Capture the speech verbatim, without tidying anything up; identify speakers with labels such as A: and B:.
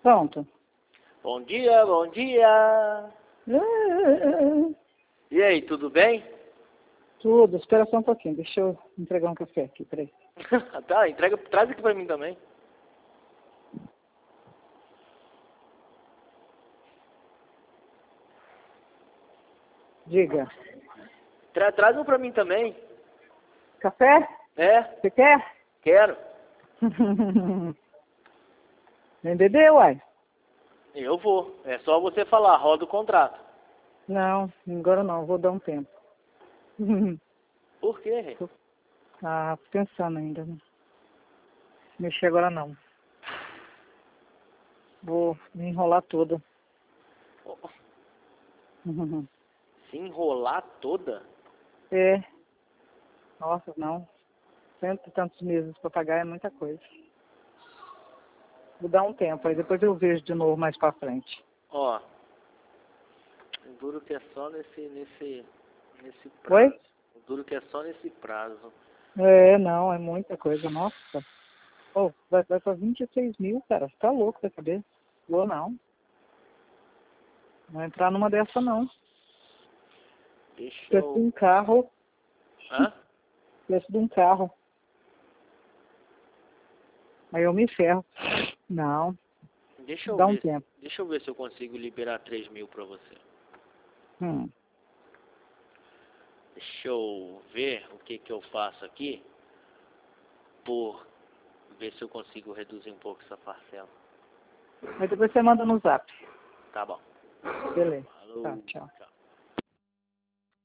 A: Pronto.
B: Bom dia, bom dia. E aí, tudo bem?
A: Tudo, espera só um pouquinho, deixa eu entregar um café aqui, peraí.
B: Tá, entrega, traz aqui pra mim também.
A: Diga.
B: Tra, traz um pra mim também.
A: Café?
B: É,
A: Você quer?
B: quero.
A: Vem beber, uai?
B: Eu vou. É só você falar, roda o contrato.
A: Não, agora não, vou dar um tempo.
B: Por quê, rei?
A: Ah, tô pensando ainda, né? Mexer agora não. Vou me enrolar toda.
B: Oh, se enrolar toda?
A: É. Nossa, não. Cento e tantos meses pra pagar é muita coisa. Vou dar um tempo, aí depois eu vejo de novo mais pra frente.
B: Ó, o duro que é só nesse, nesse, nesse
A: Oi?
B: prazo. O duro que é só nesse prazo.
A: É, não, é muita coisa, nossa. Oh, vai, vai pra vinte e seis mil, cara. Você tá louco da cabeça? Vou não. Não vou entrar numa dessa, não.
B: Deixa
A: Preço de
B: eu...
A: um carro.
B: Hã?
A: Preço de um carro. Aí eu me ferro. Não,
B: Deixa eu
A: dá um
B: ver.
A: tempo.
B: Deixa eu ver se eu consigo liberar três mil pra você.
A: Hum.
B: Deixa eu ver o que que eu faço aqui. Por ver se eu consigo reduzir um pouco essa parcela.
A: Aí depois você manda no zap.
B: Tá bom.
A: Beleza.
B: Falou.
A: Tá, tchau.